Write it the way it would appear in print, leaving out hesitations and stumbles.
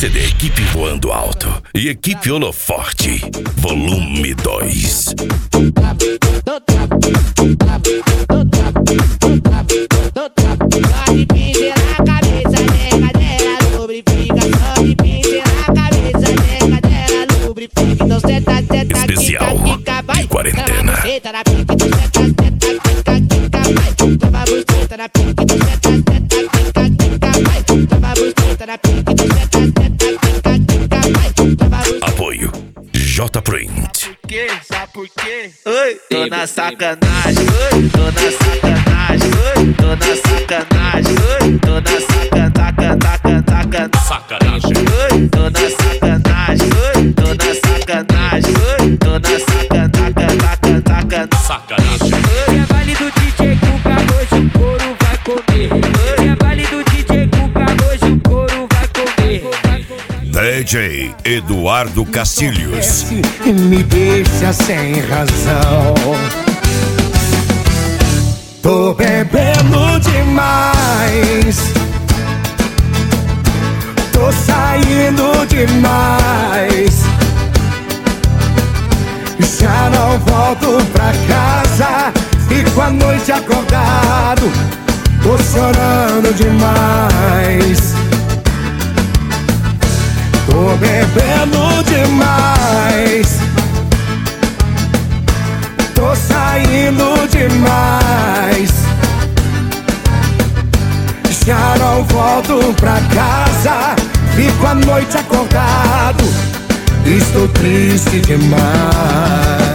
CD Equipe Voando Alto e Equipe Holoforte, volume 2. Especial de quarentena. Apoio J-Print. Sabe por quê? Oi, tô na sacanagem, oi, tô na sacanagem, oi, tô na sacanagem, oi, tô na sacanagem, oi, tô na sacanagem, oi, tô na sacanagem, oi, tô na sacanagem. É vale do DJ Cuca, hoje o couro vai comer. É vale do DJ Cuca, hoje o couro vai comer. DJ Eduardo Castilhos. Me deixa sem razão. Tô bebendo demais, tô saindo demais. Já não volto pra casa, fico a noite acordado, tô chorando demais. Tô bebendo demais, tô saindo demais. Já não volto pra casa, fico a noite acordado, estou triste demais.